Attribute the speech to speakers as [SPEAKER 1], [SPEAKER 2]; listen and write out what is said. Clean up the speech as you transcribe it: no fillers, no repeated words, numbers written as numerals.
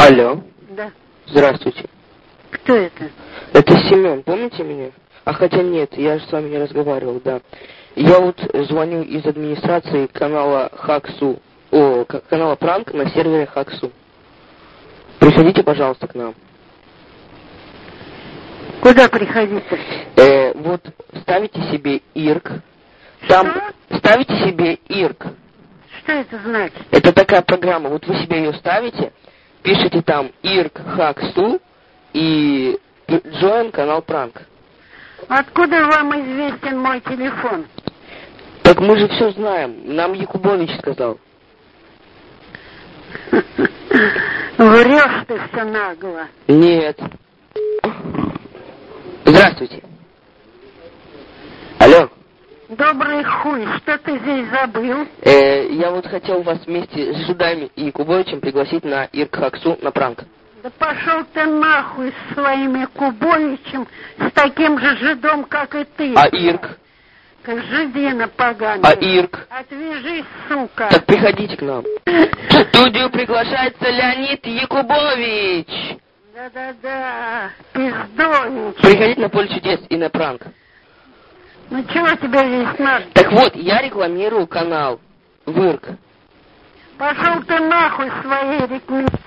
[SPEAKER 1] Алло.
[SPEAKER 2] Да.
[SPEAKER 1] Здравствуйте.
[SPEAKER 2] Кто это?
[SPEAKER 1] Это Семен, помните меня? А хотя нет, я же с вами не разговаривал, да. Я вот звоню из администрации канала Хаксу, канала Пранк на сервере Хаксу. Приходите, пожалуйста, к нам.
[SPEAKER 2] Куда приходить-то?
[SPEAKER 1] Вот ставите себе ИРК. Там ставите себе ИРК.
[SPEAKER 2] Что это значит?
[SPEAKER 1] Это такая программа. Вот вы себе ее ставите, пишите там ИРК Хаксу и join канал Пранк.
[SPEAKER 2] Откуда вам известен мой телефон?
[SPEAKER 1] Так мы же все знаем. Нам Якубович сказал.
[SPEAKER 2] Врешь ты все нагло.
[SPEAKER 1] Нет. Здравствуйте. Алло.
[SPEAKER 2] Добрый хуй, что ты здесь забыл?
[SPEAKER 1] Я вот хотел вас вместе с Жидами и Якубовичем пригласить на ИРК Хаксу на пранк.
[SPEAKER 2] Да пошел ты нахуй с своим Якубовичем, с таким же жидом, как и ты.
[SPEAKER 1] А ИРК?
[SPEAKER 2] Как жидина поганая.
[SPEAKER 1] А ИРК?
[SPEAKER 2] Отвяжись, сука.
[SPEAKER 1] Так приходите к нам. В студию приглашается Леонид Якубович.
[SPEAKER 2] Да-да-да, пиздович.
[SPEAKER 1] Приходите на поле чудес и на пранк.
[SPEAKER 2] Ну чего тебе здесь надо?
[SPEAKER 1] Так вот, я рекламирую канал в ИРК.
[SPEAKER 2] Пошел ты нахуй своей рекламой.